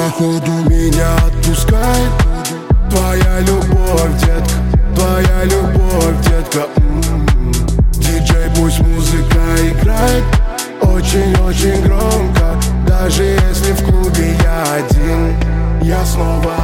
походу меня отпускает твоя любовь, детка, твоя любовь, детка. Диджей, пусть музыка играет очень-очень громко. Даже если в клубе я один, я снова